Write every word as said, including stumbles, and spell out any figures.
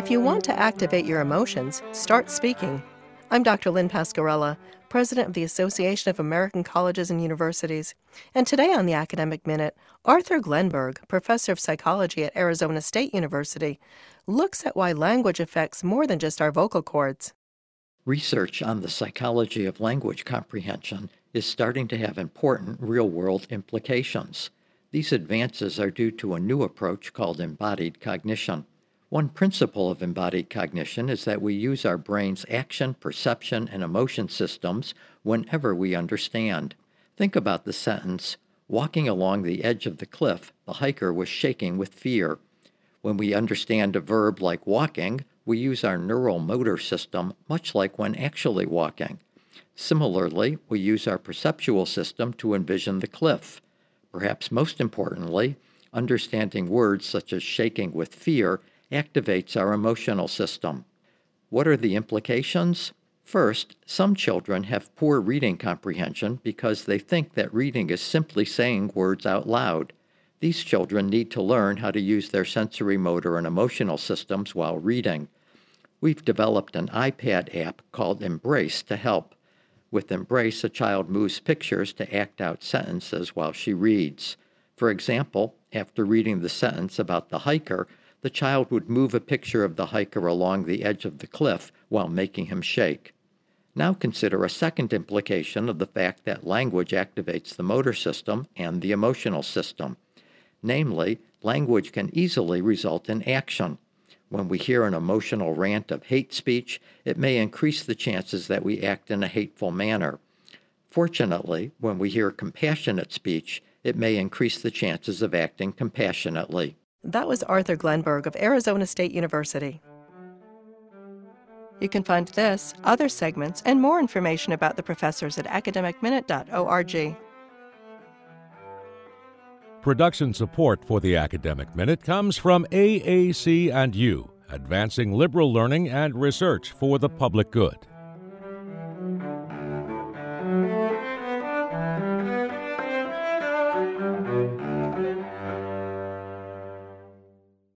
If you want to activate your emotions, start speaking. I'm Doctor Lynn Pasquarella, President of the Association of American Colleges and Universities. And today on the Academic Minute, Arthur Glenberg, Professor of Psychology at Arizona State University, looks at why language affects more than just our vocal cords. Research on the psychology of language comprehension is starting to have important real-world implications. These advances are due to a new approach called embodied cognition. One principle of embodied cognition is that we use our brain's action, perception, and emotion systems whenever we understand. Think about the sentence, "Walking along the edge of the cliff, the hiker was shaking with fear." When we understand a verb like walking, we use our neural motor system much like when actually walking. Similarly, we use our perceptual system to envision the cliff. Perhaps most importantly, understanding words such as shaking with fear activates our emotional system. What are the implications? First, some children have poor reading comprehension because they think that reading is simply saying words out loud. These children need to learn how to use their sensory motor and emotional systems while reading. We've developed an iPad app called Embrace to help. With Embrace, a child moves pictures to act out sentences while she reads. For example, after reading the sentence about the hiker, the child would move a picture of the hiker along the edge of the cliff while making him shake. Now consider a second implication of the fact that language activates the motor system and the emotional system. Namely, language can easily result in action. When we hear an emotional rant of hate speech, it may increase the chances that we act in a hateful manner. Fortunately, when we hear compassionate speech, it may increase the chances of acting compassionately. That was Arthur Glenberg of Arizona State University. You can find this, other segments, and more information about the professors at academic minute dot org. Production support for the Academic Minute comes from A A C and U, advancing liberal learning and research for the public good.